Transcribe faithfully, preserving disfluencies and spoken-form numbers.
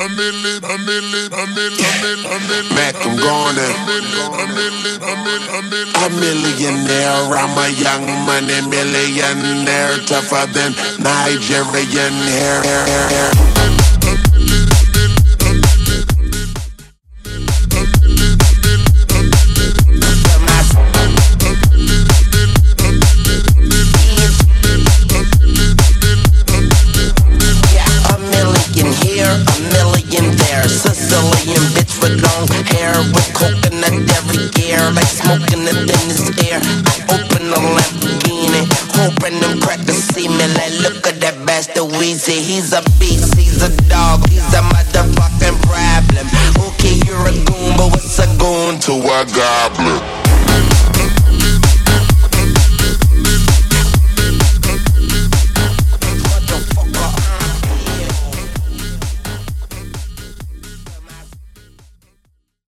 Mac, I'm going in. A millionaire, I'm a young money millionaire, tougher than Nigerian hair. hair, hair, hair. Sicilian bitch with long hair, with coconut every year, like smoking it in this air. I open a Lamborghini, hoping them crackers see me. Like, look at that bastard Weezy. He's a beast, he's a dog, he's a motherfucking problem. Okay, you're a goon, but what's a goon to a goblin?